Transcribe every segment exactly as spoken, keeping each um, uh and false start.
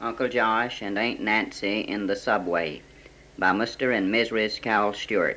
Uncle Josh and Aunt Nancy in the Subway by Mister and Missus Cal Stewart.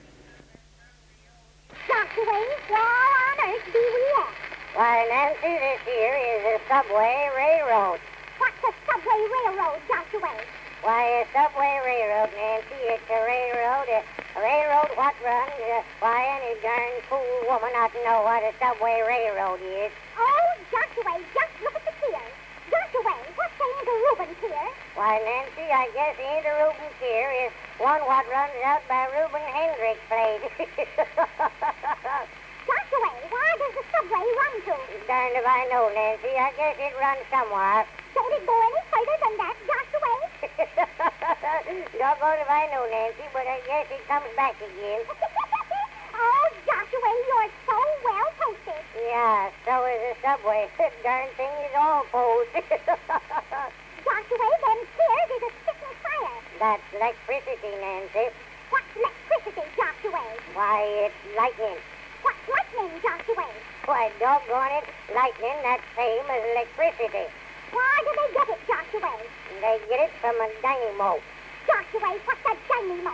Joshua, where on earth do we at? Why, Nancy, this here is a subway railroad. What's a subway railroad, Joshua? Why, a subway railroad, Nancy, it's a railroad, a, a railroad what runs, uh, why, any darn fool woman ought to know what a subway railroad is. Oh, Joshua, just look at the pier. Joshua, what's the interreuben pier? Why, Nancy, I guess the interreuben pier is one what runs out by Reuben Hendricks' place. Joshua, where does the subway run to? Darned if I know, Nancy. I guess it runs somewhere. Don't it go any further than that, Joshua? Doggone if I know, Nancy, but I guess it comes back again. Oh, Joshua, you're so well posted. Yeah, so is the subway. Darn thing is all posed. Joshua, them piers is a spitting fire. That's electricity, Nancy. What's electricity, Joshua? Why, it's lightning. What's lightning, Joshua? Why, doggone it, lightning, that's same as electricity. Where do they get it, Joshua? They get it from a dynamo. Joshua, what's a dynamo?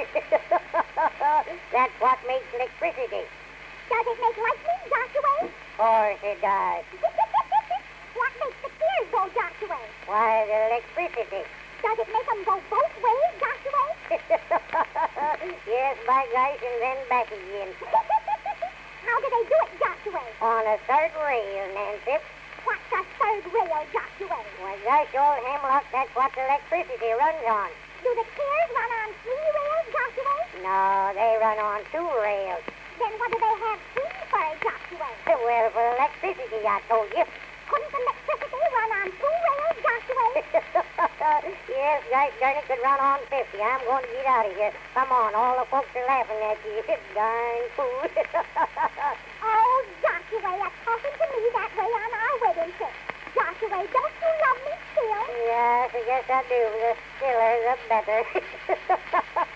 That's what makes electricity. Does it make lightning, Joshua? Of course it does. What makes the piers go, Joshua? Why, the electricity. Does it make them go both ways, Joshua? Yes, by gosh, and then back again. How do they do it, Joshua? On a third rail, Nancy. What's a third rail, Joshua? Why, gosh, old Hemlock, that's what the electricity runs on. Do the piers run on three rails, Joshua? No, they run on two rails. Then what do they have three for, Joshua? Well, for electricity, I told you. Couldn't electricity run on two rails, Joshua? Yes, gosh darn it, could run on fifty. I'm going to get out of here. Come on, all the folks are laughing at you. Darn fool. Oh, Joshua, you're talking to me that way on our wedding trip. Joshua, don't you love me still? Yes, I guess I do. The stiller, the better.